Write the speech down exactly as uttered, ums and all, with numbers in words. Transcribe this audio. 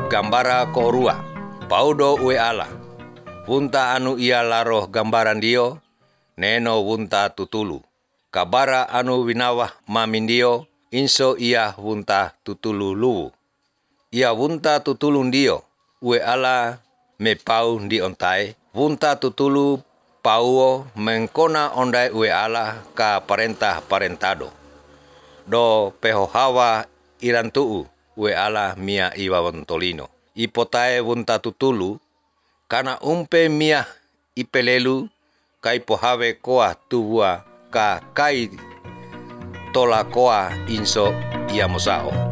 gambara ko rua, paudo ue ala. Wunta anu ia laroh gambaran dio, neno wunta tutulu. Kabara anu winawah mamindio, inso ia wunta tutulu luwu. Ia wunta tutulu dio, ue ala me pau di ontai. Wunta tutulu pauo mengkona ondai ue ala ka parentah parentado. Do pehohawa irantuu ue ala mia iwa wantolino. Ipotae wunta tutulu, kana umpe mia ipelelu kai pohawe koa tuwa ka kai tola koa inso ia mosao.